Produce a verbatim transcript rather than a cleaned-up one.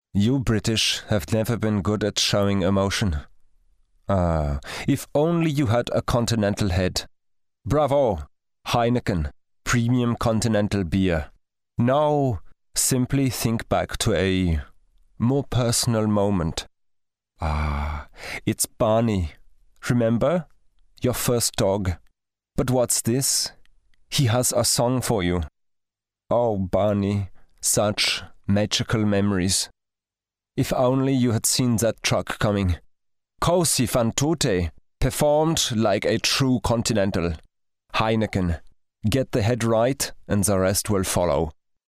You British have never been good at showing emotion. Ah, if only you had a continental head. Bravo! Heineken, premium continental beer. Now, simply think back to a more personal moment. Ah, it's Barney. Remember? Your first dog. But what's this? He has a song for you. Oh, Barney, such magical memories. If only you had seen that truck coming. Cosi fan tutte, performed like a true continental. Heineken. Get the head right and the rest will follow.